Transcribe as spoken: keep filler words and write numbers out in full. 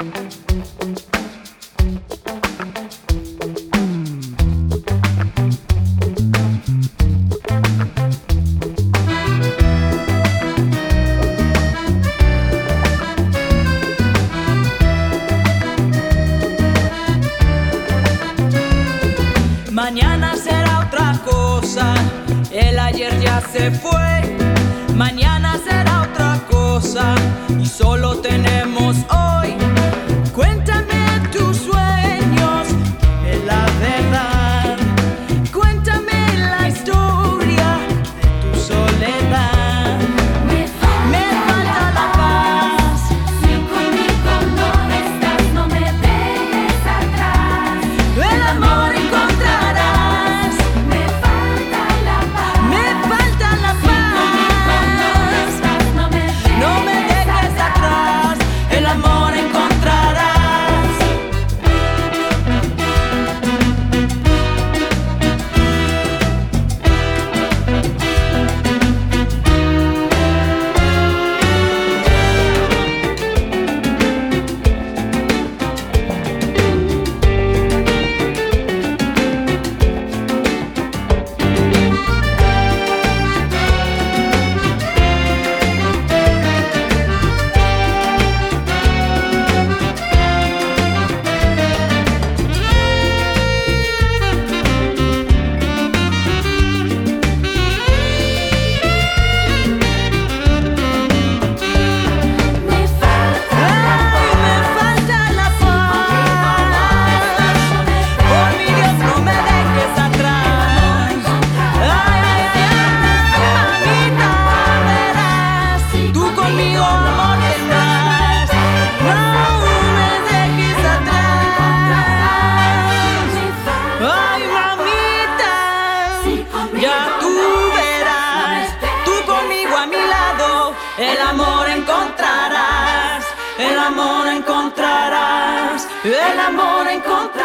Mañana será otra cosa, el ayer ya se fue. Mañana será otra cosa y solo tenemos hoy. Cuéntame tus sueños, es la verdad. Cuéntame la historia de tu soledad. Me falta, Me falta la paz. si conmigo no estás, no me dejes atrás. El amor encontrarás. Me falta la paz. Me falta la paz. No me dejes No me dejes atrás. El amor encontrarás. Me falta Ay, me falta la paz. Por mi Dios, no me dejes atrás. Ay, ay, ay, mamita, verás. Tú conmigo, amor, tendrás. No me dejes atrás. Ay, mamita, ya tú verás. Tú conmigo a mi lado, el amor encontrarás. El amor encontrarás. El amor encontrarás.